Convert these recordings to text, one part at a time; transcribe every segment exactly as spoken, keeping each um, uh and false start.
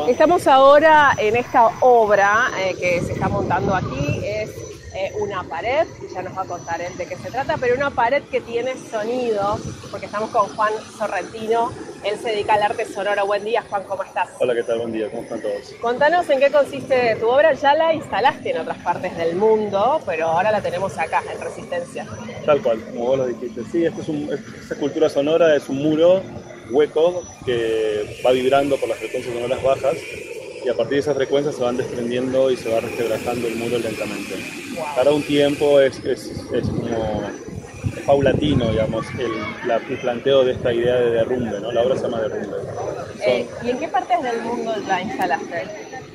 Estamos ahora en esta obra eh, que se está montando aquí. Es eh, una pared, ya nos va a contar él de qué se trata, pero una pared que tiene sonido, porque estamos con Juan Sorrentino. Él se dedica al arte sonoro. Buen día, Juan, ¿cómo estás? Hola, ¿qué tal? Buen día, ¿cómo están todos? Contanos en qué consiste tu obra. Ya la instalaste en otras partes del mundo, pero ahora la tenemos acá, en Resistencia. Tal cual, como vos lo dijiste. Sí, esto es un, esta escultura sonora es un muro hueco que va vibrando por las frecuencias sonoras bajas, y a partir de esas frecuencias se van desprendiendo y se va resquebrajando el muro lentamente. Wow. Cada un tiempo es, es, es como es paulatino, digamos, el, la, el planteo de esta idea de derrumbe, ¿no? La obra se llama Derrumbe. Eh, ¿Y en qué partes del mundo la instalaste?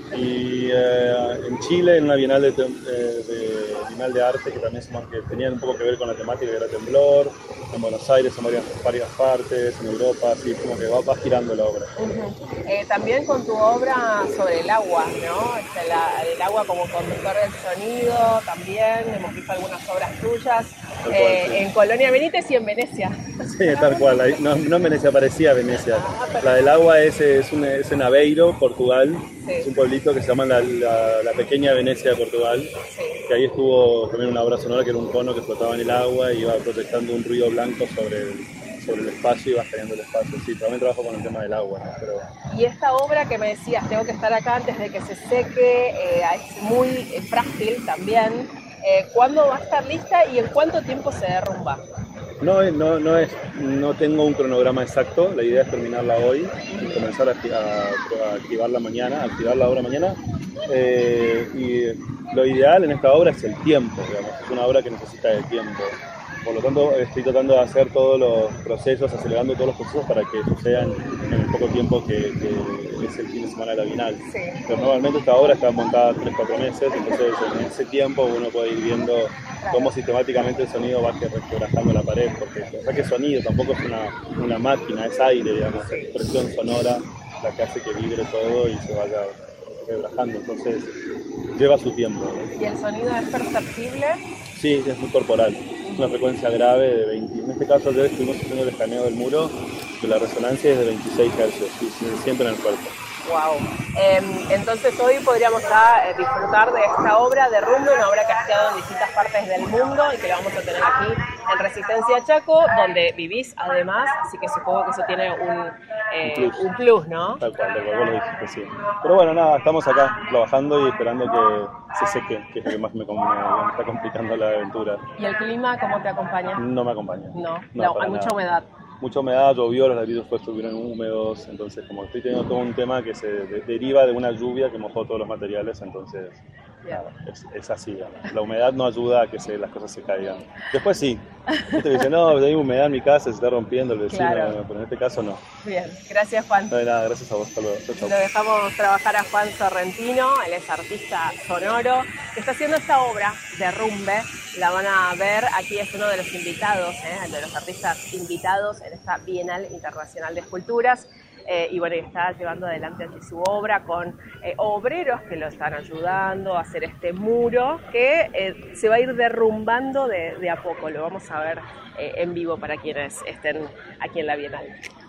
Y eh, en Chile, en una bienal de, eh, de, bienal de arte que también se, que tenían un poco que ver con la temática que era temblor, en Buenos Aires, en varias, varias partes, en Europa, así como que va, va girando la obra. Uh-huh. eh, también con tu obra sobre el agua, ¿no? Este, la, el agua como conductor del sonido, también hemos visto algunas obras tuyas Tal eh, cual, sí. En Colonia Benítez y en Venecia. Sí, tal cual, no, no en Venecia, parecía Venecia. La del agua es, es, un, es en Aveiro, Portugal, sí. Es un pueblito que se llama la, la, la pequeña Venecia de Portugal, sí. Que ahí estuvo también una obra sonora que era un cono que flotaba en el agua y iba proyectando un ruido blanco sobre el, sobre el espacio y iba generando el espacio. Sí, también trabajo con el tema del agua, ¿no? Pero... Y esta obra que me decías, tengo que estar acá antes de que se seque, eh, es muy eh, frágil también. Eh, ¿Cuándo va a estar lista y en cuánto tiempo se derrumba? No, no, no, es, no tengo un cronograma exacto, la idea es terminarla hoy y comenzar a, a, a activarla mañana, a activar la obra mañana. Eh, y lo ideal en esta obra es el tiempo, digamos, es una obra que necesita de tiempo. Por lo tanto, estoy tratando de hacer todos los procesos, acelerando todos los procesos para que sucedan en el poco tiempo que, que es el fin de semana de la Bienal. Sí. Pero normalmente esta obra está montada tres cuatro meses, entonces en ese tiempo uno puede ir viendo cómo sistemáticamente el sonido va resquebrajando la pared, porque o sea que sonido tampoco es una, una máquina, es aire, digamos, es expresión sonora la que hace que vibre todo y se vaya resquebrajando, entonces lleva su tiempo, ¿no? ¿Y el sonido es perceptible? Sí, es muy corporal. Una frecuencia grave de veinte. En este caso, ayer estuvimos haciendo el escaneo del muro, que la resonancia es de veintiséis hercios, y siempre en el cuerpo. Wow. Eh, entonces hoy podríamos ya eh, disfrutar de esta obra Derrumbe, una obra que ha quedado en distintas partes del mundo y que la vamos a tener aquí en Resistencia Chaco, donde vivís además, así que supongo que eso tiene un, eh, un, plus. un plus, ¿no? Tal cual, tal cual, vos lo dijiste, sí. Pero bueno, nada, estamos acá trabajando y esperando que se seque, que es lo que más me, me, me está complicando la aventura. ¿Y el clima cómo te acompaña? No me acompaña. No, no, no hay mucha humedad. Mucha humedad, llovió, los ladrillos pues estuvieron húmedos, entonces como estoy teniendo todo un tema que se de, deriva de una lluvia que mojó todos los materiales, entonces nada, es, es así, ¿no? La humedad no ayuda a que se, las cosas se caigan. Después sí, te dicen, no, hay humedad en mi casa, se está rompiendo el vecino, claro. Bueno, pero en este caso no. Bien, gracias Juan. No hay nada, gracias a vos, hasta luego. Chau, chau. Lo dejamos trabajar a Juan Sorrentino, él es artista sonoro, que está haciendo esta obra, Derrumbe. La van a ver, aquí es uno de los invitados, ¿eh? de los artistas invitados en esta Bienal Internacional de Esculturas. Eh, y bueno, está llevando adelante aquí su obra con eh, obreros que lo están ayudando a hacer este muro que eh, se va a ir derrumbando de, de a poco. Lo vamos a ver eh, en vivo para quienes estén aquí en la Bienal.